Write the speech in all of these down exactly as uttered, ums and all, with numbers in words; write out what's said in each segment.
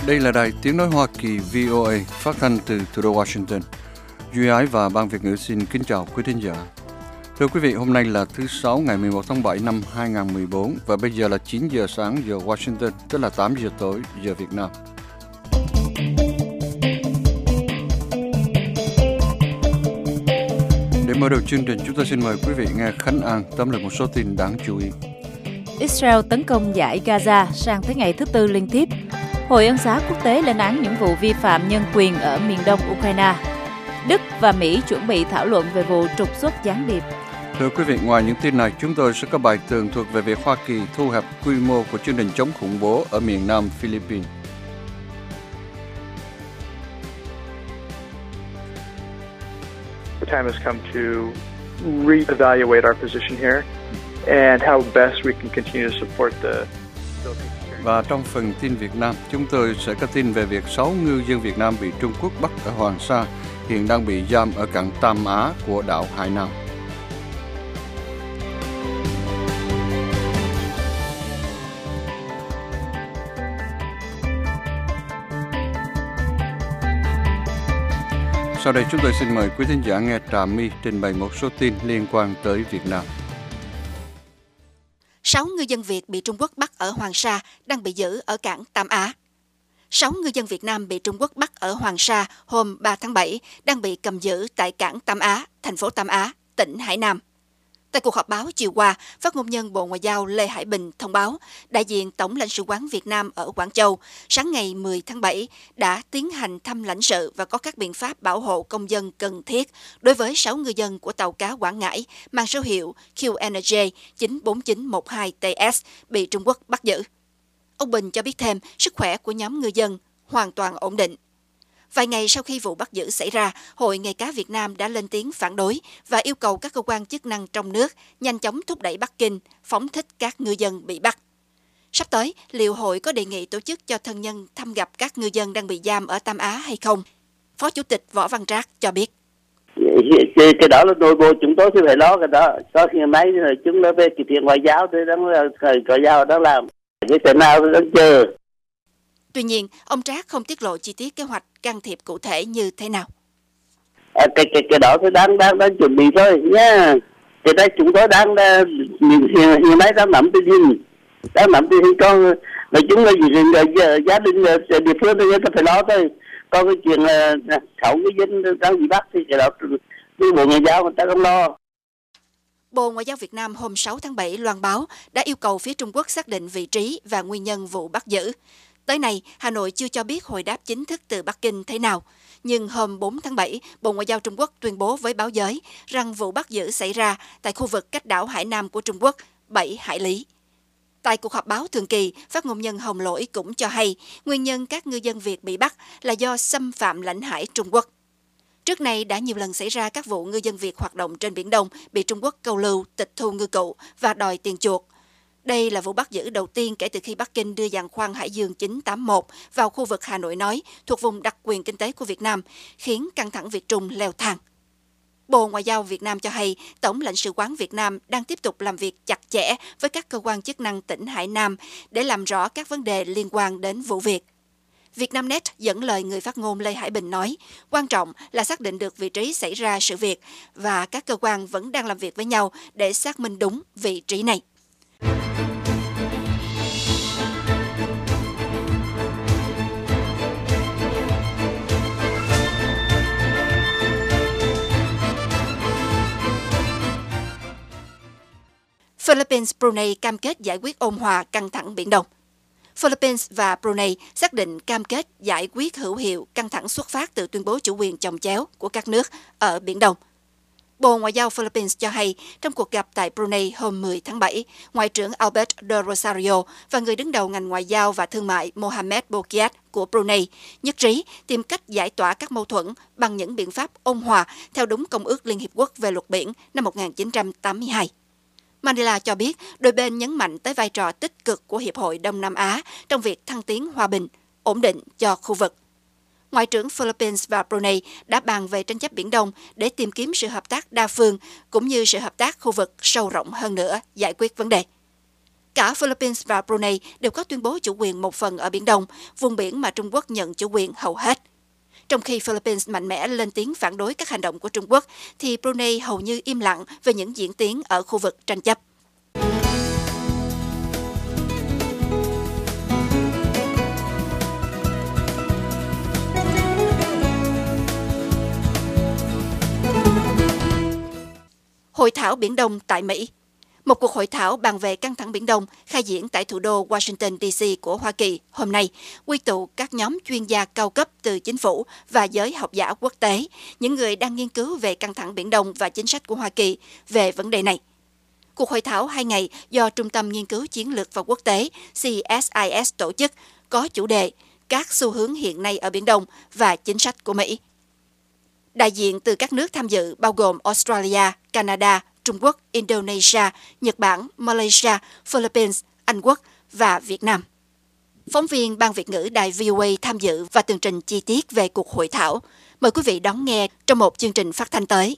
Đây là đài Tiếng Nói Hoa Kỳ vê o a phát thanh từ thủ đô Washington. Duy Ái và Ban Việt ngữ xin kính chào quý thính giả. Thưa quý vị, hôm nay là thứ Sáu ngày mười một tháng bảy năm hai nghìn không trăm mười bốn và bây giờ là chín giờ sáng giờ Washington, tức là tám giờ tối giờ Việt Nam. Để mở đầu chương trình, chúng tôi xin mời quý vị nghe Khánh An tóm lược một số tin đáng chú ý. Israel tấn công dải Gaza sang tới ngày thứ tư liên tiếp. Hội ân xá quốc tế lên án những vụ vi phạm nhân quyền ở miền đông Ukraine. Đức và Mỹ chuẩn bị thảo luận về vụ trục xuất gián điệp. Thưa quý vị, ngoài những tin này, chúng tôi sẽ có bài tường thuật về việc Hoa Kỳ thu hẹp quy mô của chương trình chống khủng bố ở miền nam Philippines. The time has come to re-evaluate our position here and how best we can continue to support the Philippines. Và trong phần tin Việt Nam, chúng tôi sẽ có tin về việc sáu ngư dân Việt Nam bị Trung Quốc bắt ở Hoàng Sa, hiện đang bị giam ở cảng Tam Á của đảo Hải Nam. Sau đây chúng tôi xin mời quý thính giả nghe Trà My trình bày một số tin liên quan tới Việt Nam. Sáu ngư dân Việt bị Trung Quốc bắt ở Hoàng Sa đang bị giữ ở cảng Tam Á. Sáu ngư dân Việt Nam bị Trung Quốc bắt ở Hoàng Sa hôm ba tháng bảy đang bị cầm giữ tại cảng Tam Á, thành phố Tam Á, tỉnh Hải Nam. Tại cuộc họp báo chiều qua, phát ngôn nhân Bộ Ngoại giao Lê Hải Bình thông báo đại diện Tổng lãnh sự quán Việt Nam ở Quảng Châu sáng ngày mười tháng bảy đã tiến hành thăm lãnh sự và có các biện pháp bảo hộ công dân cần thiết đối với sáu ngư dân của tàu cá Quảng Ngãi mang số hiệu Q N J chín bốn chín một hai T S bị Trung Quốc bắt giữ. Ông Bình cho biết thêm sức khỏe của nhóm ngư dân hoàn toàn ổn định. Vài ngày sau khi vụ bắt giữ xảy ra, Hội Nghề cá Việt Nam đã lên tiếng phản đối và yêu cầu các cơ quan chức năng trong nước nhanh chóng thúc đẩy Bắc Kinh phóng thích các ngư dân bị bắt. Sắp tới, liệu hội có đề nghị tổ chức cho thân nhân thăm gặp các ngư dân đang bị giam ở Tam Á hay không? Phó Chủ tịch Võ Văn Trác cho biết. Cái, cái đó là nội bộ chúng tôi thì phải lo cái đó. Có khi mấy chúng nó về kỳ thiện ngoại giao thì đang ngoại giao đang làm. Như thế nào thì đang chờ. Tuy nhiên, ông Trác không tiết lộ chi tiết kế hoạch can thiệp cụ thể như thế nào. À, cái cái cái đó thì đang đang đang chuẩn bị thôi nha. Cái đây chúng tôi đang hiện hiện nay đang nắm tình hình, đang nắm tình hình con nói chung là gia đình địa phương thì người ta phải lo thôi. Còn cái chuyện sáu người dân đang bị bắt thì cái đó từ Bộ Ngoại giao người ta không lo. Bộ Ngoại giao Việt Nam hôm sáu tháng bảy loan báo đã yêu cầu phía Trung Quốc xác định vị trí và nguyên nhân vụ bắt giữ. Tới nay, Hà Nội chưa cho biết hồi đáp chính thức từ Bắc Kinh thế nào. Nhưng hôm bốn tháng bảy, Bộ Ngoại giao Trung Quốc tuyên bố với báo giới rằng vụ bắt giữ xảy ra tại khu vực cách đảo Hải Nam của Trung Quốc bảy hải lý. Tại cuộc họp báo thường kỳ, phát ngôn nhân Hồng Lỗi cũng cho hay nguyên nhân các ngư dân Việt bị bắt là do xâm phạm lãnh hải Trung Quốc. Trước này đã nhiều lần xảy ra các vụ ngư dân Việt hoạt động trên Biển Đông bị Trung Quốc câu lưu, tịch thu ngư cụ và đòi tiền chuộc. Đây là vụ bắt giữ đầu tiên kể từ khi Bắc Kinh đưa giàn khoan Hải Dương chín tám mốt vào khu vực Hà Nội nói thuộc vùng đặc quyền kinh tế của Việt Nam, khiến căng thẳng Việt Trung leo thang. Bộ Ngoại giao Việt Nam cho hay Tổng lãnh sự quán Việt Nam đang tiếp tục làm việc chặt chẽ với các cơ quan chức năng tỉnh Hải Nam để làm rõ các vấn đề liên quan đến vụ việc. Vietnamnet dẫn lời người phát ngôn Lê Hải Bình nói, quan trọng là xác định được vị trí xảy ra sự việc và các cơ quan vẫn đang làm việc với nhau để xác minh đúng vị trí này. Philippines, Brunei cam kết giải quyết ôn hòa căng thẳng Biển Đông. Philippines và Brunei xác định cam kết giải quyết hữu hiệu căng thẳng xuất phát từ tuyên bố chủ quyền chồng chéo của các nước ở Biển Đông. Bộ Ngoại giao Philippines cho hay trong cuộc gặp tại Brunei hôm mười tháng bảy, Ngoại trưởng Albert de Rosario và người đứng đầu ngành ngoại giao và thương mại Mohamed Boukiat của Brunei nhất trí tìm cách giải tỏa các mâu thuẫn bằng những biện pháp ôn hòa theo đúng Công ước Liên Hiệp Quốc về luật biển năm một nghìn chín trăm tám mươi hai. Manila cho biết đôi bên nhấn mạnh tới vai trò tích cực của Hiệp hội Đông Nam Á trong việc thăng tiến hòa bình, ổn định cho khu vực. Ngoại trưởng Philippines và Brunei đã bàn về tranh chấp Biển Đông để tìm kiếm sự hợp tác đa phương cũng như sự hợp tác khu vực sâu rộng hơn nữa giải quyết vấn đề. Cả Philippines và Brunei đều có tuyên bố chủ quyền một phần ở Biển Đông, vùng biển mà Trung Quốc nhận chủ quyền hầu hết. Trong khi Philippines mạnh mẽ lên tiếng phản đối các hành động của Trung Quốc, thì Brunei hầu như im lặng về những diễn tiến ở khu vực tranh chấp. Hội thảo Biển Đông tại Mỹ. Một cuộc hội thảo bàn về căng thẳng Biển Đông khai diễn tại thủ đô Washington, D C của Hoa Kỳ hôm nay, quy tụ các nhóm chuyên gia cao cấp từ chính phủ và giới học giả quốc tế, những người đang nghiên cứu về căng thẳng Biển Đông và chính sách của Hoa Kỳ về vấn đề này. Cuộc hội thảo hai ngày do Trung tâm Nghiên cứu Chiến lược và Quốc tế C S I S tổ chức có chủ đề Các xu hướng hiện nay ở Biển Đông và chính sách của Mỹ. Đại diện từ các nước tham dự bao gồm Australia, Canada, Trung Quốc, Indonesia, Nhật Bản, Malaysia, Philippines, Anh Quốc và Việt Nam. Phóng viên Ban Việt ngữ Đài V O A tham dự và tường trình chi tiết về cuộc hội thảo. Mời quý vị đón nghe trong một chương trình phát thanh tới.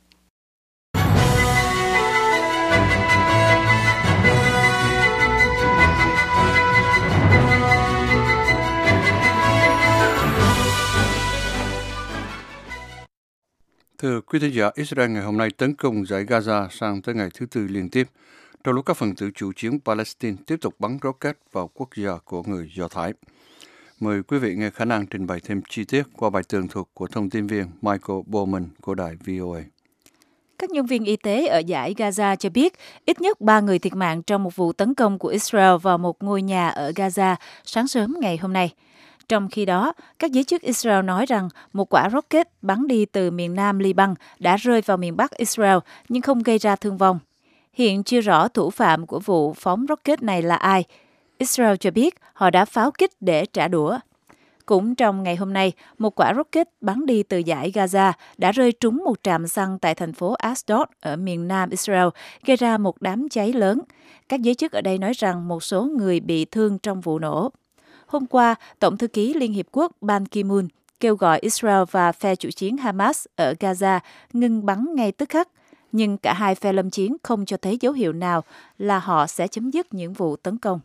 Thưa quý thính giả, Israel ngày hôm nay tấn công dải Gaza sang tới ngày thứ tư liên tiếp, trong lúc các phần tử chủ chiến Palestine tiếp tục bắn rocket vào quốc gia của người Do Thái. Mời quý vị nghe khả năng trình bày thêm chi tiết qua bài tường thuật của thông tin viên Michael Bowman của đài V O A. Các nhân viên y tế ở dải Gaza cho biết ít nhất ba người thiệt mạng trong một vụ tấn công của Israel vào một ngôi nhà ở Gaza sáng sớm ngày hôm nay. Trong khi đó, các giới chức Israel nói rằng một quả rocket bắn đi từ miền nam Liban đã rơi vào miền bắc Israel nhưng không gây ra thương vong. Hiện chưa rõ thủ phạm của vụ phóng rocket này là ai. Israel cho biết họ đã pháo kích để trả đũa. Cũng trong ngày hôm nay, một quả rocket bắn đi từ dải Gaza đã rơi trúng một trạm xăng tại thành phố Ashdod ở miền nam Israel, gây ra một đám cháy lớn. Các giới chức ở đây nói rằng một số người bị thương trong vụ nổ. Hôm qua, Tổng thư ký Liên Hiệp Quốc Ban Ki-moon kêu gọi Israel và phe chủ chiến Hamas ở Gaza ngừng bắn ngay tức khắc, nhưng cả hai phe lâm chiến không cho thấy dấu hiệu nào là họ sẽ chấm dứt những vụ tấn công.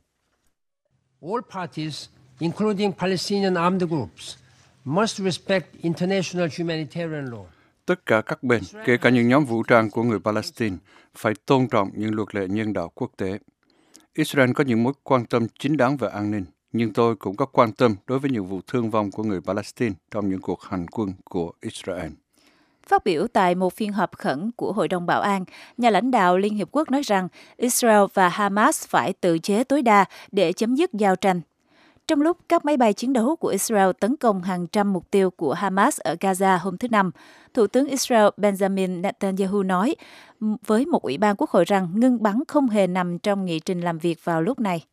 All parties, including Palestinian armed groups, must respect international humanitarian law. Tất cả các bên, kể cả những nhóm vũ trang của người Palestine, phải tôn trọng những luật lệ nhân đạo quốc tế. Israel có những mối quan tâm chính đáng về an ninh, nhưng tôi cũng có quan tâm đối với những vụ thương vong của người Palestine trong những cuộc hành quân của Israel. Phát biểu tại một phiên họp khẩn của Hội đồng Bảo an, nhà lãnh đạo Liên Hiệp Quốc nói rằng Israel và Hamas phải tự chế tối đa để chấm dứt giao tranh. Trong lúc các máy bay chiến đấu của Israel tấn công hàng trăm mục tiêu của Hamas ở Gaza hôm thứ Năm, Thủ tướng Israel Benjamin Netanyahu nói với một ủy ban quốc hội rằng ngưng bắn không hề nằm trong nghị trình làm việc vào lúc này.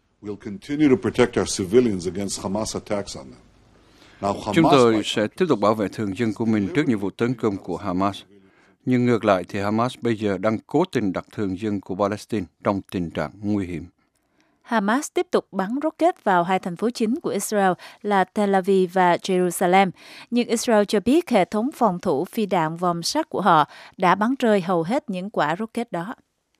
Chúng tôi sẽ tiếp tục bảo vệ thường dân của mình trước những vụ tấn công của Hamas. Nhưng ngược lại thì Hamas bây giờ đang cố tình đặt thường dân của Palestine trong tình trạng nguy hiểm. Hamas tiếp tục bắn rocket vào hai thành phố chính của Israel là Tel Aviv và Jerusalem, nhưng Israel cho biết hệ thống phòng thủ phi đạn vòm sắt của họ đã bắn rơi hầu hết những quả rocket đó.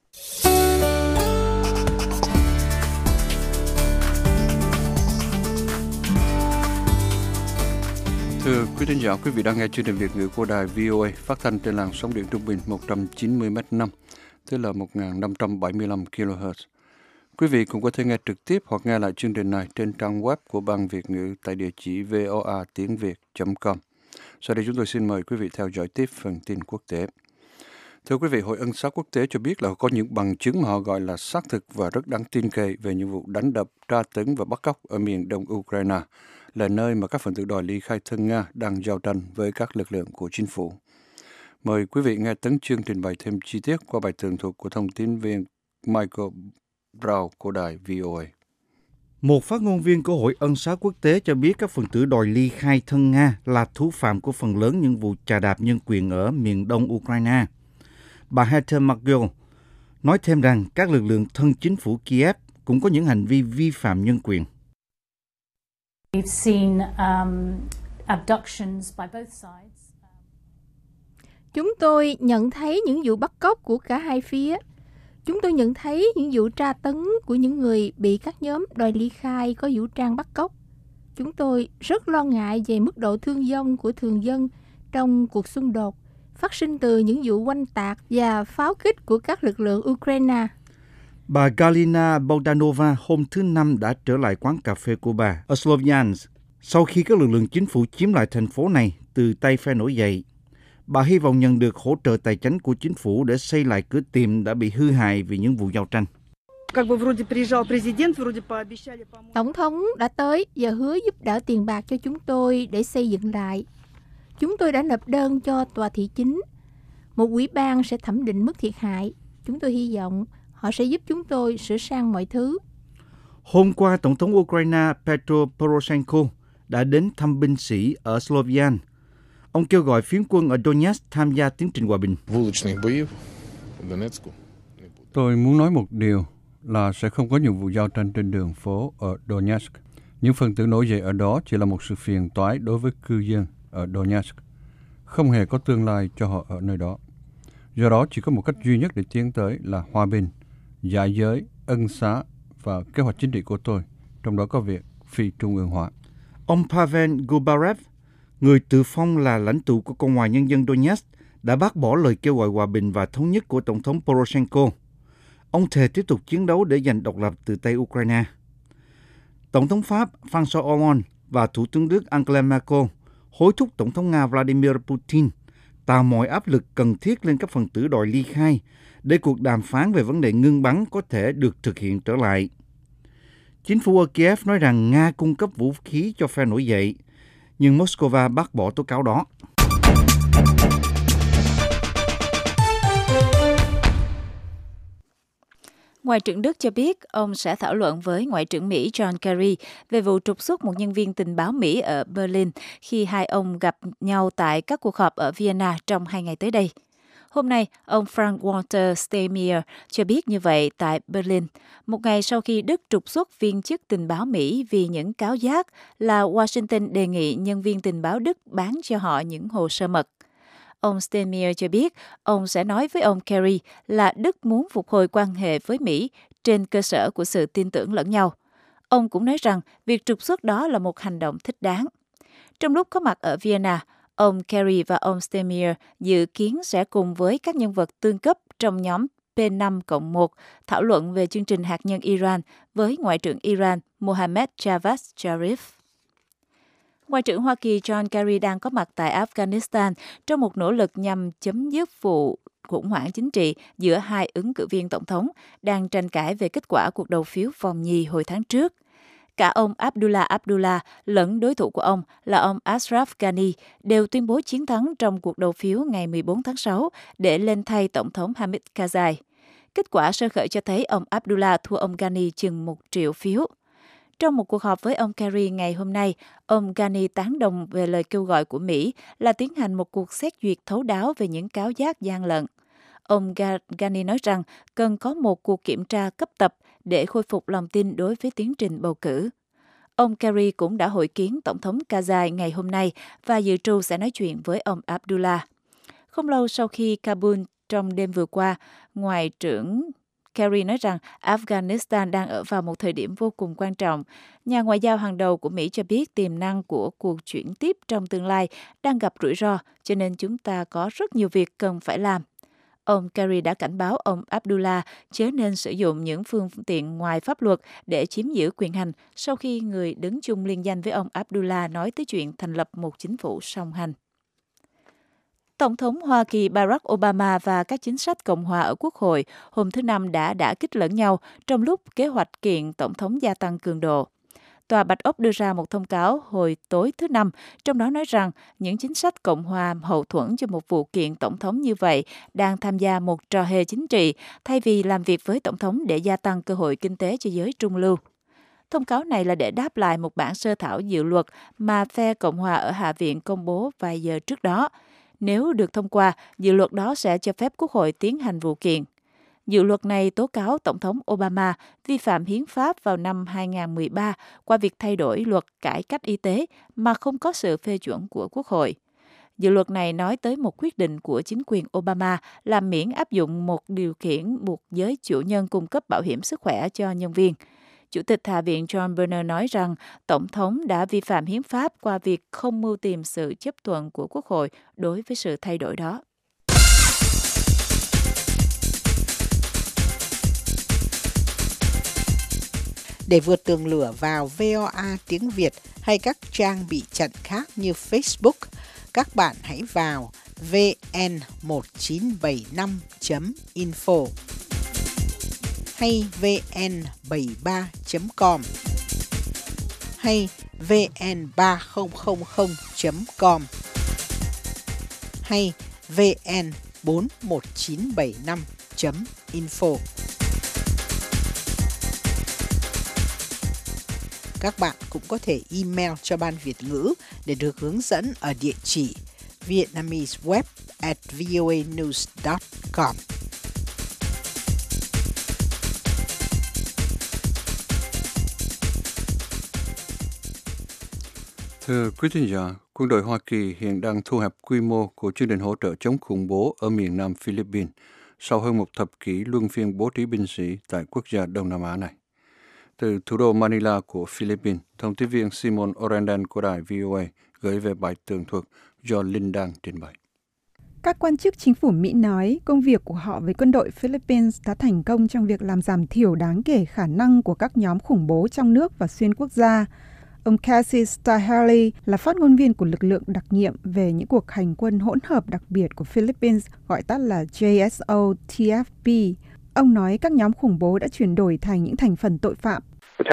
Thưa quý thính giả, quý vị đang nghe chương trình Việt ngữ của đài V O A phát thanh trên làn sóng điện trung bình một trăm chín mươi mét năm, tức là một nghìn năm trăm bảy mươi lăm ki lô héc. Quý vị cũng có thể nghe trực tiếp hoặc nghe lại chương trình này trên trang web của Ban Việt ngữ tại địa chỉ voa tiếng việt chấm com. Sau đây chúng tôi xin mời quý vị theo dõi tiếp phần tin quốc tế. Thưa quý vị, Hội Ân xá Quốc tế cho biết là có những bằng chứng mà họ gọi là xác thực và rất đáng tin cậy về những vụ đánh đập, tra tấn và bắt cóc ở miền đông Ukraine, là nơi mà các phần tử đòi ly khai thân Nga đang giao tranh với các lực lượng của chính phủ. Mời quý vị nghe Tấn Chương trình bày thêm chi tiết qua bài tường thuật của thông tin viên Michael Brown của đài V O A. Một phát ngôn viên của Hội Ân xá Quốc tế cho biết các phần tử đòi ly khai thân Nga là thủ phạm của phần lớn những vụ chà đạp nhân quyền ở miền đông Ukraine. Bà Heather McGill nói thêm rằng các lực lượng thân chính phủ Kiev cũng có những hành vi vi phạm nhân quyền. We've seen um, abductions by both sides. Chúng tôi nhận thấy những vụ bắt cóc của cả hai phía. Chúng tôi nhận thấy những vụ tra tấn của những người bị các nhóm đòi ly khai có vũ trang bắt cóc. Chúng tôi rất lo ngại về mức độ thương vong của thường dân trong cuộc xung đột, phát sinh từ những vụ oanh tạc và pháo kích của các lực lượng Ukraine. Bà Galina Bogdanova hôm thứ Năm đã trở lại quán cà phê của bà ở Sloviansk sau khi các lực lượng chính phủ chiếm lại thành phố này từ tay phe nổi dậy. Bà hy vọng nhận được hỗ trợ tài chính của chính phủ để xây lại cửa tiệm đã bị hư hại vì những vụ giao tranh. Tổng thống đã tới và hứa giúp đỡ tiền bạc cho chúng tôi để xây dựng lại. Chúng tôi đã nộp đơn cho tòa thị chính. Một ủy ban sẽ thẩm định mức thiệt hại. Chúng tôi hy vọng họ sẽ giúp chúng tôi sửa sang mọi thứ. Hôm qua, Tổng thống Ukraine Petro Poroshenko đã đến thăm binh sĩ ở Sloviansk. Ông kêu gọi phiến quân ở Donetsk tham gia tiến trình hòa bình. Tôi muốn nói một điều là sẽ không có nhiều vụ giao tranh trên đường phố ở Donetsk. Những phần tử nổi dậy ở đó chỉ là một sự phiền toái đối với cư dân ở Donetsk. Không hề có tương lai cho họ ở nơi đó. Do đó chỉ có một cách duy nhất để tiến tới là hòa bình, giải giới, ân xá và kế hoạch chính trị của tôi, trong đó có việc phi trung ương hóa. Ông Pavel Gubarev, người tự phong là lãnh tụ của Cộng hòa Nhân dân Donetsk, đã bác bỏ lời kêu gọi hòa bình và thống nhất của Tổng thống Poroshenko. Ông thề tiếp tục chiến đấu để giành độc lập từ tay Ukraine. Tổng thống Pháp François Hollande và Thủ tướng Đức Angela Merkel hối thúc Tổng thống Nga Vladimir Putin tạo mọi áp lực cần thiết lên các phần tử đòi ly khai để cuộc đàm phán về vấn đề ngưng bắn có thể được thực hiện trở lại. Chính phủ ở Kiev nói rằng Nga cung cấp vũ khí cho phe nổi dậy, nhưng Moscow bác bỏ tố cáo đó. Ngoại trưởng Đức cho biết ông sẽ thảo luận với Ngoại trưởng Mỹ John Kerry về vụ trục xuất một nhân viên tình báo Mỹ ở Berlin khi hai ông gặp nhau tại các cuộc họp ở Vienna trong hai ngày tới đây. Hôm nay, ông Frank-Walter Steinmeier cho biết như vậy tại Berlin, một ngày sau khi Đức trục xuất viên chức tình báo Mỹ vì những cáo giác là Washington đề nghị nhân viên tình báo Đức bán cho họ những hồ sơ mật. Ông Steinmeier cho biết ông sẽ nói với ông Kerry là Đức muốn phục hồi quan hệ với Mỹ trên cơ sở của sự tin tưởng lẫn nhau. Ông cũng nói rằng việc trục xuất đó là một hành động thích đáng. Trong lúc có mặt ở Vienna, ông Kerry và ông Steinmeier dự kiến sẽ cùng với các nhân vật tương cấp trong nhóm P năm cộng một thảo luận về chương trình hạt nhân Iran với Ngoại trưởng Iran Mohammad Javad Zarif. Ngoại trưởng Hoa Kỳ John Kerry đang có mặt tại Afghanistan trong một nỗ lực nhằm chấm dứt vụ khủng hoảng chính trị giữa hai ứng cử viên tổng thống đang tranh cãi về kết quả cuộc đầu phiếu vòng nhì hồi tháng trước. Cả ông Abdullah Abdullah lẫn đối thủ của ông là ông Ashraf Ghani đều tuyên bố chiến thắng trong cuộc đầu phiếu ngày mười bốn tháng sáu để lên thay Tổng thống Hamid Karzai. Kết quả sơ khởi cho thấy ông Abdullah thua ông Ghani chừng một triệu phiếu. Trong một cuộc họp với ông Kerry ngày hôm nay, ông Ghani tán đồng về lời kêu gọi của Mỹ là tiến hành một cuộc xét duyệt thấu đáo về những cáo giác gian lận. Ông Ghani nói rằng cần có một cuộc kiểm tra cấp tập để khôi phục lòng tin đối với tiến trình bầu cử. Ông Kerry cũng đã hội kiến Tổng thống Karzai ngày hôm nay và dự trù sẽ nói chuyện với ông Abdullah. Không lâu sau khi Kabul trong đêm vừa qua, Ngoại trưởng Kerry nói rằng Afghanistan đang ở vào một thời điểm vô cùng quan trọng. Nhà ngoại giao hàng đầu của Mỹ cho biết tiềm năng của cuộc chuyển tiếp trong tương lai đang gặp rủi ro, cho nên chúng ta có rất nhiều việc cần phải làm. Ông Kerry đã cảnh báo ông Abdullah chớ nên sử dụng những phương tiện ngoài pháp luật để chiếm giữ quyền hành sau khi người đứng chung liên danh với ông Abdullah nói tới chuyện thành lập một chính phủ song hành. Tổng thống Hoa Kỳ Barack Obama và các chính sách Cộng hòa ở Quốc hội hôm thứ Năm đã đả kích lẫn nhau trong lúc kế hoạch kiện Tổng thống gia tăng cường độ. Tòa Bạch Ốc đưa ra một thông cáo hồi tối thứ Năm, trong đó nói rằng những chính sách Cộng hòa hậu thuẫn cho một vụ kiện Tổng thống như vậy đang tham gia một trò hề chính trị thay vì làm việc với Tổng thống để gia tăng cơ hội kinh tế cho giới trung lưu. Thông cáo này là để đáp lại một bản sơ thảo dự luật mà phe Cộng hòa ở Hạ viện công bố vài giờ trước đó. Nếu được thông qua, dự luật đó sẽ cho phép Quốc hội tiến hành vụ kiện. Dự luật này tố cáo Tổng thống Obama vi phạm hiến pháp vào năm hai nghìn không trăm mười ba qua việc thay đổi luật cải cách y tế mà không có sự phê chuẩn của Quốc hội. Dự luật này nói tới một quyết định của chính quyền Obama làm miễn áp dụng một điều khiển buộc giới chủ nhân cung cấp bảo hiểm sức khỏe cho nhân viên. Chủ tịch Hạ viện John Boehner nói rằng Tổng thống đã vi phạm hiến pháp qua việc không mưu tìm sự chấp thuận của Quốc hội đối với sự thay đổi đó. Để vượt tường lửa vào vê o a tiếng Việt hay các trang bị chặn khác như Facebook, các bạn hãy vào vê en một chín bảy năm chấm info hay vê en bảy ba chấm com hay vê en ba không không không chấm com hay vê en bốn một chín bảy năm chấm info. Các bạn cũng có thể email cho Ban Việt ngữ để được hướng dẫn ở địa chỉ vietnameseweb at voanews dot com. Thưa quý thính giả, quân đội Hoa Kỳ hiện đang thu hẹp quy mô của chương trình hỗ trợ chống khủng bố ở miền Nam Philippines sau hơn một thập kỷ luân phiên bố trí binh sĩ tại quốc gia Đông Nam Á này. Từ thủ đô Manila của Philippines, thông tin viên Simon Orandan của đài vê o a gửi về bài tường thuật do Linh Đăng trình bày. Các quan chức chính phủ Mỹ nói công việc của họ với quân đội Philippines đã thành công trong việc làm giảm thiểu đáng kể khả năng của các nhóm khủng bố trong nước và xuyên quốc gia. Ông Casey Staheli là phát ngôn viên của lực lượng đặc nhiệm về những cuộc hành quân hỗn hợp đặc biệt của Philippines, gọi tắt là J S O T F P. Ông nói các nhóm khủng bố đã chuyển đổi thành những thành phần tội phạm.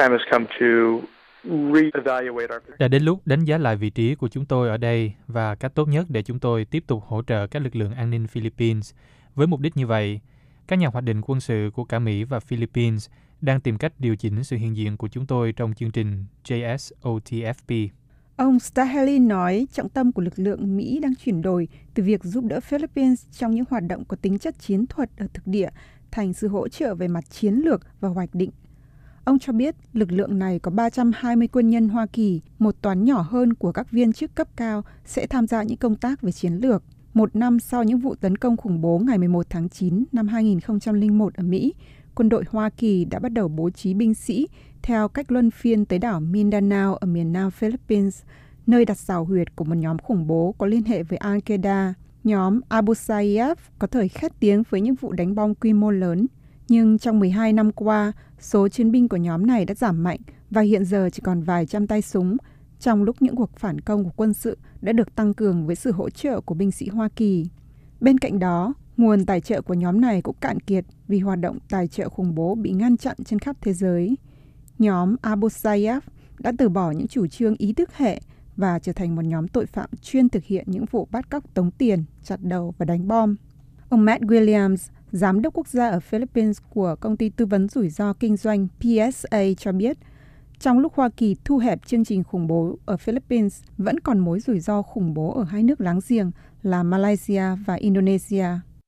Đã đến lúc đánh giá lại vị trí của chúng tôi ở đây và cách tốt nhất để chúng tôi tiếp tục hỗ trợ các lực lượng an ninh Philippines. Với mục đích như vậy, các nhà hoạch định quân sự của cả Mỹ và Philippines đang tìm cách điều chỉnh sự hiện diện của chúng tôi trong chương trình J S O T F P. Ông Staheli nói trọng tâm của lực lượng Mỹ đang chuyển đổi từ việc giúp đỡ Philippines trong những hoạt động có tính chất chiến thuật ở thực địa thành sự hỗ trợ về mặt chiến lược và hoạch định. Ông cho biết lực lượng này có ba trăm hai mươi quân nhân Hoa Kỳ, một toán nhỏ hơn của các viên chức cấp cao sẽ tham gia những công tác về chiến lược. Một năm sau những vụ tấn công khủng bố ngày mười một tháng chín năm hai nghìn không trăm lẻ một ở Mỹ, quân đội Hoa Kỳ đã bắt đầu bố trí binh sĩ theo cách luân phiên tới đảo Mindanao ở miền nam Philippines, nơi đặt xào huyệt của một nhóm khủng bố có liên hệ với Al-Qaeda. Nhóm Abu Sayyaf có thời khét tiếng với những vụ đánh bom quy mô lớn, nhưng trong mười hai năm qua, số chiến binh của nhóm này đã giảm mạnh và hiện giờ chỉ còn vài trăm tay súng, trong lúc những cuộc phản công của quân sự đã được tăng cường với sự hỗ trợ của binh sĩ Hoa Kỳ. Bên cạnh đó, nguồn tài trợ của nhóm này cũng cạn kiệt vì hoạt động tài trợ khủng bố bị ngăn chặn trên khắp thế giới. Nhóm Abu Sayyaf đã từ bỏ những chủ trương ý thức hệ và trở thành một nhóm tội phạm chuyên thực hiện những vụ bắt cóc tống tiền, chặt đầu và đánh bom. Ông Matt Williams, giám đốc quốc gia ở Philippines của công ty tư vấn rủi ro kinh doanh P S A cho biết, trong lúc Hoa Kỳ thu hẹp chương trình khủng bố ở Philippines, vẫn còn mối rủi ro khủng bố ở hai nước láng giềng là Malaysia và Indonesia.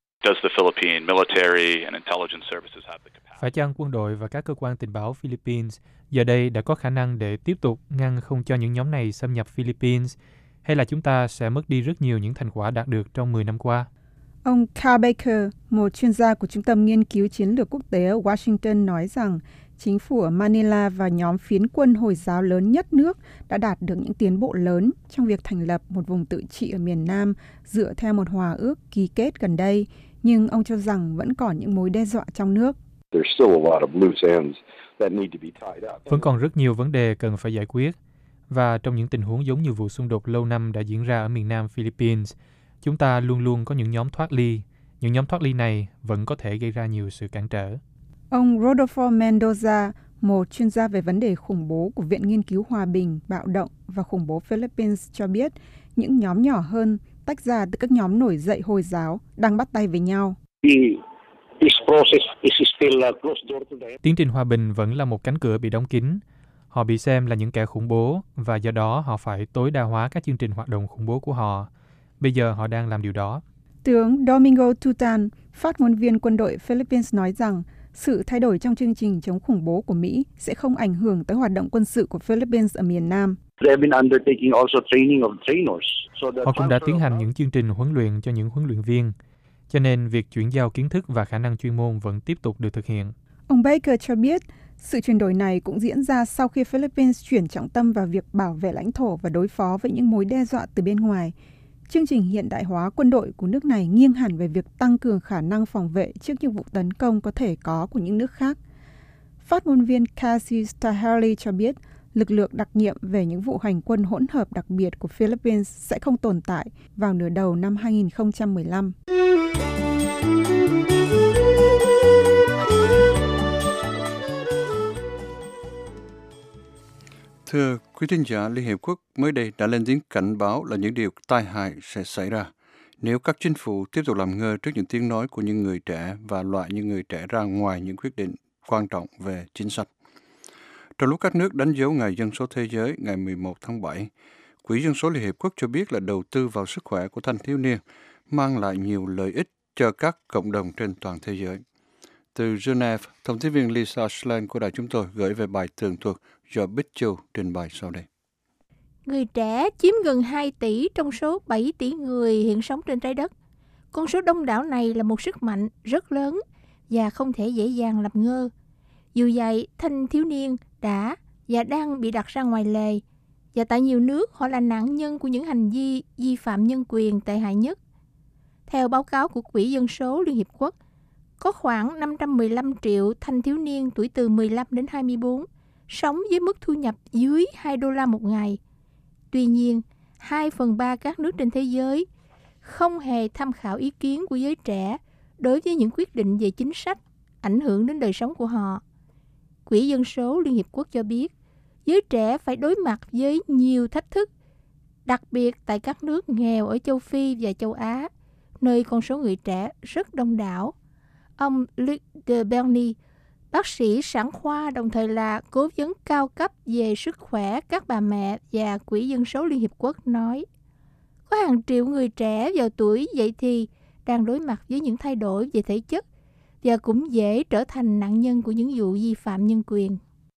Phải chăng quân đội và các cơ quan tình báo Philippines giờ đây đã có khả năng để tiếp tục ngăn không cho những nhóm này xâm nhập Philippines, hay là chúng ta sẽ mất đi rất nhiều những thành quả đạt được trong mười năm qua? Ông Carl Baker, một chuyên gia của Trung tâm Nghiên cứu Chiến lược Quốc tế ở Washington nói rằng chính phủ ở Manila và nhóm phiến quân Hồi giáo lớn nhất nước đã đạt được những tiến bộ lớn trong việc thành lập một vùng tự trị ở miền Nam dựa theo một hòa ước ký kết gần đây, nhưng ông cho rằng vẫn còn những mối đe dọa trong nước. Vẫn còn rất nhiều vấn đề cần phải giải quyết, và trong những tình huống giống như vụ xung đột lâu năm đã diễn ra ở miền Nam Philippines, chúng ta luôn luôn có những nhóm thoát ly. Những nhóm thoát ly này vẫn có thể gây ra nhiều sự cản trở. Ông Rodolfo Mendoza, một chuyên gia về vấn đề khủng bố của Viện Nghiên cứu Hòa bình, Bạo động và Khủng bố Philippines cho biết những nhóm nhỏ hơn tách ra từ các nhóm nổi dậy Hồi giáo đang bắt tay với nhau. Tiến trình hòa bình vẫn là một cánh cửa bị đóng kín. Họ bị xem là những kẻ khủng bố và do đó họ phải tối đa hóa các chương trình hoạt động khủng bố của họ. Bây giờ họ đang làm điều đó. Tướng Domingo Tutan, phát ngôn viên quân đội Philippines nói rằng sự thay đổi trong chương trình chống khủng bố của Mỹ sẽ không ảnh hưởng tới hoạt động quân sự của Philippines ở miền Nam. Họ cũng đã tiến hành những chương trình huấn luyện cho những huấn luyện viên, cho nên việc chuyển giao kiến thức và khả năng chuyên môn vẫn tiếp tục được thực hiện. Ông Baker cho biết, sự chuyển đổi này cũng diễn ra sau khi Philippines chuyển trọng tâm vào việc bảo vệ lãnh thổ và đối phó với những mối đe dọa từ bên ngoài. Chương trình hiện đại hóa quân đội của nước này nghiêng hẳn về việc tăng cường khả năng phòng vệ trước những vụ tấn công có thể có của những nước khác. Phát ngôn viên Cassie Staheli cho biết, lực lượng đặc nhiệm về những vụ hành quân hỗn hợp đặc biệt của Philippines sẽ không tồn tại vào nửa đầu năm hai không một lăm. Thưa quý thính giả, Liên Hiệp Quốc mới đây đã lên tiếng cảnh báo là những điều tai hại sẽ xảy ra nếu các chính phủ tiếp tục làm ngơ trước những tiếng nói của những người trẻ và loại những người trẻ ra ngoài những quyết định quan trọng về chính sách. Trong lúc các nước đánh dấu Ngày Dân số Thế giới ngày mười một tháng bảy, Quỹ Dân số Liên Hiệp Quốc cho biết là đầu tư vào sức khỏe của thanh thiếu niên mang lại nhiều lợi ích cho các cộng đồng trên toàn thế giới. Từ Geneva, thông tin viên Lisa Schlein của đài chúng tôi gửi về bài tường thuật do Bích Châu trình bày sau đây. Người trẻ chiếm gần hai tỷ trong số bảy tỷ người hiện sống trên trái đất. Con số đông đảo này là một sức mạnh rất lớn và không thể dễ dàng làm ngơ. Dù vậy, thanh thiếu niên đã và đang bị đặt ra ngoài lề, và tại nhiều nước họ là nạn nhân của những hành vi vi phạm nhân quyền tệ hại nhất. Theo báo cáo của Quỹ Dân số Liên Hiệp Quốc, có khoảng năm trăm mười lăm triệu thanh thiếu niên tuổi từ mười lăm đến hai mươi bốn sống với mức thu nhập dưới hai đô la một ngày. Tuy nhiên, hai phần ba các nước trên thế giới không hề tham khảo ý kiến của giới trẻ đối với những quyết định về chính sách ảnh hưởng đến đời sống của họ. Quỹ Dân số Liên Hiệp Quốc cho biết, giới trẻ phải đối mặt với nhiều thách thức, đặc biệt tại các nước nghèo ở châu Phi và châu Á, nơi con số người trẻ rất đông đảo. Ông Luc de Berny, bác sĩ sản khoa đồng thời là cố vấn cao cấp về sức khỏe các bà mẹ và Quỹ Dân số Liên Hiệp Quốc nói, có hàng triệu người trẻ vào tuổi dậy thì đang đối mặt với những thay đổi về thể chất và cũng dễ trở thành nạn nhân của những vụ vi phạm nhân quyền.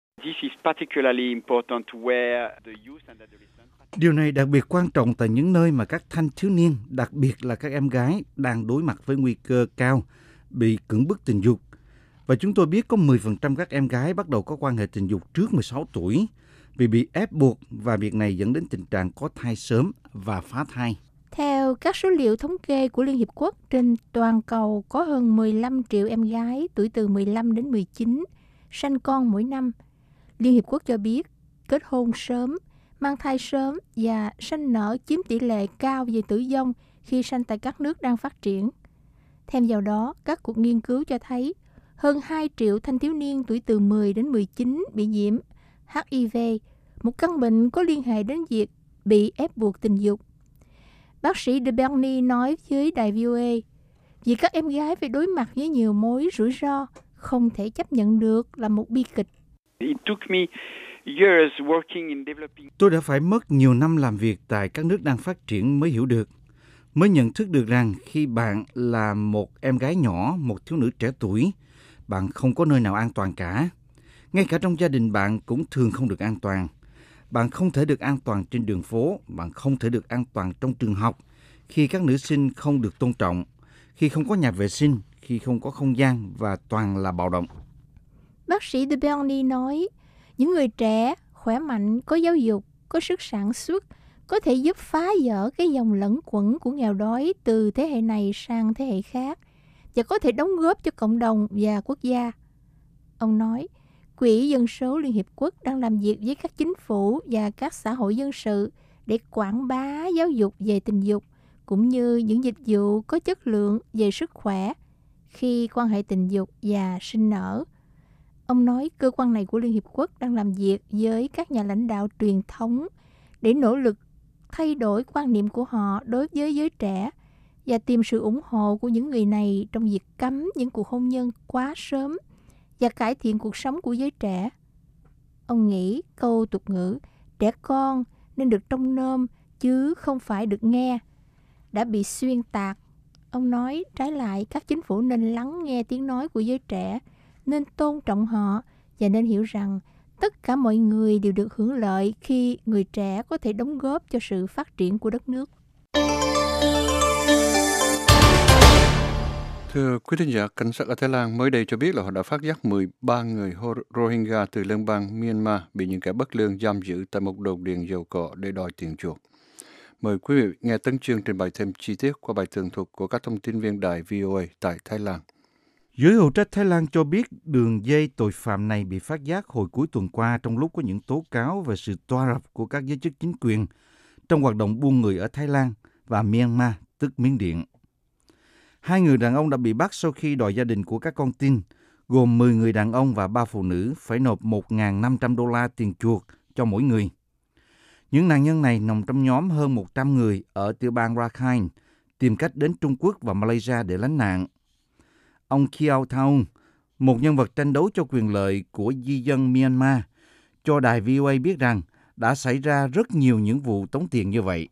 Điều này đặc biệt quan trọng tại những nơi mà các thanh thiếu niên, đặc biệt là các em gái, đang đối mặt với nguy cơ cao bị cưỡng bức tình dục. Và chúng tôi biết có mười phần trăm các em gái bắt đầu có quan hệ tình dục trước mười sáu tuổi vì bị ép buộc, và việc này dẫn đến tình trạng có thai sớm và phá thai. Theo các số liệu thống kê của Liên Hiệp Quốc, trên toàn cầu có hơn mười lăm triệu em gái tuổi từ mười lăm đến mười chín sanh con mỗi năm. Liên Hiệp Quốc cho biết kết hôn sớm, mang thai sớm và sanh nở chiếm tỷ lệ cao về tử vong khi sanh tại các nước đang phát triển. Thêm vào đó, các cuộc nghiên cứu cho thấy hơn hai triệu thanh thiếu niên tuổi từ mười đến mười chín bị nhiễm hát i vê, một căn bệnh có liên hệ đến việc bị ép buộc tình dục. Bác sĩ De Berny nói với đài vê o a, vì các em gái phải đối mặt với nhiều mối rủi ro không thể chấp nhận được là một bi kịch. Tôi đã phải mất nhiều năm làm việc tại các nước đang phát triển mới hiểu được, mới nhận thức được rằng khi bạn là một em gái nhỏ, một thiếu nữ trẻ tuổi, bạn không có nơi nào an toàn cả. Ngay cả trong gia đình bạn cũng thường không được an toàn. Bạn không thể được an toàn trên đường phố, bạn không thể được an toàn trong trường học, khi các nữ sinh không được tôn trọng, khi không có nhà vệ sinh, khi không có không gian và toàn là bạo động. Bác sĩ De Berny nói, những người trẻ, khỏe mạnh, có giáo dục, có sức sản xuất, có thể giúp phá vỡ cái dòng lẫn quẩn của nghèo đói từ thế hệ này sang thế hệ khác và có thể đóng góp cho cộng đồng và quốc gia. Ông nói, Quỹ Dân số Liên Hiệp Quốc đang làm việc với các chính phủ và các xã hội dân sự để quảng bá giáo dục về tình dục, cũng như những dịch vụ có chất lượng về sức khỏe khi quan hệ tình dục và sinh nở. Ông nói cơ quan này của Liên Hiệp Quốc đang làm việc với các nhà lãnh đạo truyền thống để nỗ lực thay đổi quan niệm của họ đối với giới trẻ và tìm sự ủng hộ của những người này trong việc cấm những cuộc hôn nhân quá sớm và cải thiện cuộc sống của giới trẻ. Ông nghĩ câu tục ngữ trẻ con nên được trông nom chứ không phải được nghe đã bị xuyên tạc. Ông nói trái lại các chính phủ nên lắng nghe tiếng nói của giới trẻ nên tôn trọng họ và nên hiểu rằng tất cả mọi người đều được hưởng lợi khi người trẻ có thể đóng góp cho sự phát triển của đất nước. Thưa quý thính giả, cảnh sát ở Thái Lan mới đây cho biết là họ đã phát giác mười ba người Rohingya từ liên bang Myanmar bị những kẻ bất lương giam giữ tại một đồn điền dầu cọ để đòi tiền chuộc. Mời quý vị nghe Tấn Chương trình bày thêm chi tiết qua bài tường thuật của các thông tin viên đài vê o a tại Thái Lan. Giới hữu trách Thái Lan cho biết đường dây tội phạm này bị phát giác hồi cuối tuần qua trong lúc có những tố cáo về sự toa rập của các giới chức chính quyền trong hoạt động buôn người ở Thái Lan và Myanmar, tức Miến Điện. Hai người đàn ông đã bị bắt sau khi đòi gia đình của các con tin, gồm mười người đàn ông và ba phụ nữ, phải nộp một nghìn năm trăm đô la tiền chuộc cho mỗi người. Những nạn nhân này nằm trong nhóm hơn một trăm người ở tiểu bang Rakhine, tìm cách đến Trung Quốc và Malaysia để lánh nạn. Ông Kiao Thaung, một nhân vật tranh đấu cho quyền lợi của di dân Myanmar, cho đài vê o a biết rằng đã xảy ra rất nhiều những vụ tống tiền như vậy.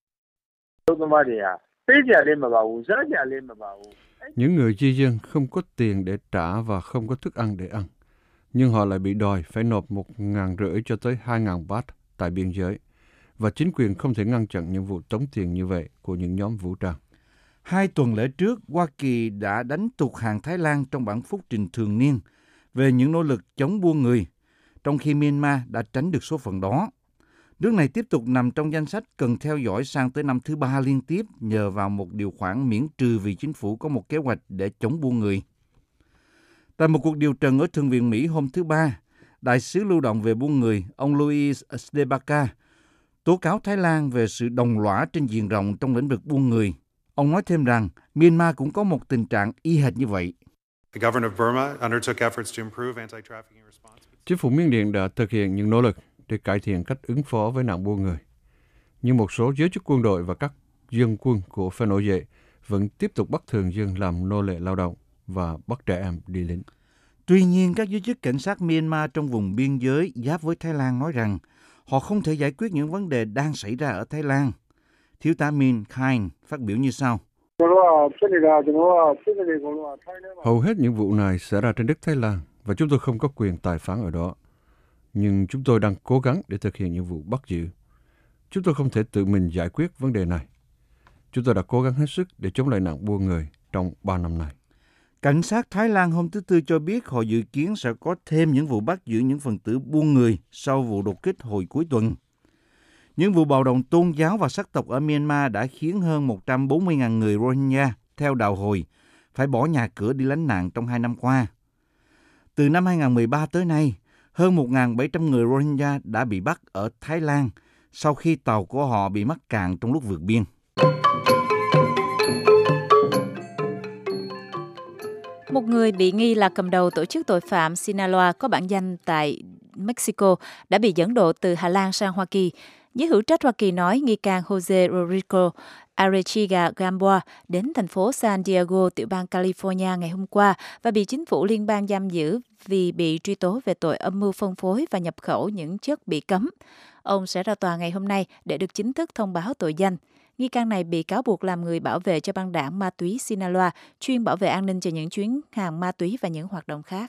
Những người di dân không có tiền để trả và không có thức ăn để ăn, nhưng họ lại bị đòi phải nộp một ngàn rưỡi cho tới hai ngàn baht tại biên giới, và chính quyền không thể ngăn chặn những vụ tống tiền như vậy của những nhóm vũ trang. Hai tuần lễ trước, Hoa Kỳ đã đánh tụt hàng Thái Lan trong bản phúc trình thường niên về những nỗ lực chống buôn người, trong khi Myanmar đã tránh được số phận đó. Nước này tiếp tục nằm trong danh sách cần theo dõi sang tới năm thứ ba liên tiếp nhờ vào một điều khoản miễn trừ vì chính phủ có một kế hoạch để chống buôn người. Tại một cuộc điều trần ở Thượng viện Mỹ hôm thứ Ba, đại sứ lưu động về buôn người, ông Louis Stebaka, tố cáo Thái Lan về sự đồng lõa trên diện rộng trong lĩnh vực buôn người. Ông nói thêm rằng Myanmar cũng có một tình trạng y hệt như vậy. Chính phủ Miến Điện đã thực hiện những nỗ lực để cải thiện cách ứng phó với nạn buôn người. Nhưng một số giới chức quân đội và các dân quân của phe nổi dậy vẫn tiếp tục bắt thường dân làm nô lệ lao động và bắt trẻ em đi lính. Tuy nhiên, các giới chức cảnh sát Myanmar trong vùng biên giới giáp với Thái Lan nói rằng họ không thể giải quyết những vấn đề đang xảy ra ở Thái Lan. Thiếu tá Min Khain phát biểu như sau. Hầu hết những vụ này xảy ra trên đất Thái Lan và chúng tôi không có quyền tài phán ở đó. Nhưng chúng tôi đang cố gắng để thực hiện những vụ bắt giữ. Chúng tôi không thể tự mình giải quyết vấn đề này. Chúng tôi đã cố gắng hết sức để chống lại nạn buôn người trong ba năm nay. Cảnh sát Thái Lan hôm thứ Tư cho biết họ dự kiến sẽ có thêm những vụ bắt giữ những phần tử buôn người sau vụ đột kích hồi cuối tuần. Những vụ bạo động tôn giáo và sắc tộc ở Myanmar đã khiến hơn một trăm bốn mươi nghìn người Rohingya theo đạo Hồi phải bỏ nhà cửa đi lánh nạn trong hai năm qua. Từ năm hai không một ba tới nay, hơn một nghìn bảy trăm người Rohingya đã bị bắt ở Thái Lan sau khi tàu của họ bị mắc cạn trong lúc vượt biên. Một người bị nghi là cầm đầu tổ chức tội phạm Sinaloa có bản danh tại Mexico đã bị dẫn độ từ Hà Lan sang Hoa Kỳ. Giới hữu trách Hoa Kỳ nói nghi can Jose Rodrigo Arechiga Gamboa đến thành phố San Diego, tiểu bang California ngày hôm qua và bị chính phủ liên bang giam giữ vì bị truy tố về tội âm mưu phân phối và nhập khẩu những chất bị cấm. Ông sẽ ra tòa ngày hôm nay để được chính thức thông báo tội danh. Nghi can này bị cáo buộc làm người bảo vệ cho băng đảng ma túy Sinaloa, chuyên bảo vệ an ninh cho những chuyến hàng ma túy và những hoạt động khác.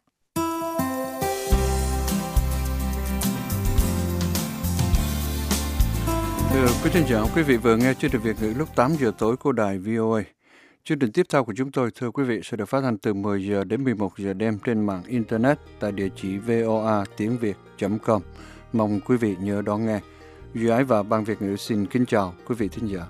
Thưa quý thính giả, quý vị vừa nghe chương trình Việt ngữ lúc tám giờ tối của đài vê o a. Chương trình tiếp theo của chúng tôi, thưa quý vị, sẽ được phát hành từ mười giờ đến mười một giờ đêm trên mạng Internet tại địa chỉ voa tiếng việt chấm com. Mong quý vị nhớ đón nghe. Duy Ái và Ban Việt ngữ xin kính chào quý vị thính giả.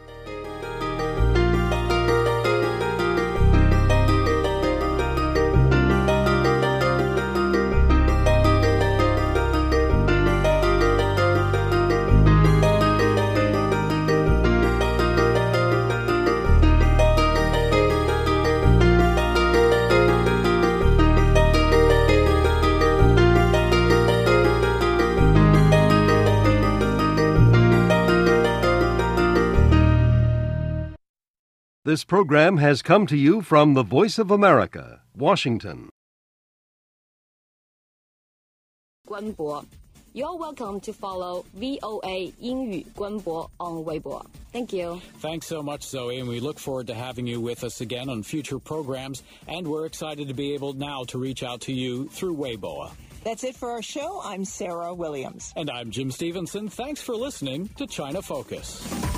This program has come to you from the Voice of America, Washington. 关博 You're welcome to follow V O A 英语官博 on Weibo. Thank you. Thanks so much, Zoe, and we look forward to having you with us again on future programs, and we're excited to be able now to reach out to you through Weibo. That's it for our show. I'm Sarah Williams. And I'm Jim Stevenson. Thanks for listening to China Focus.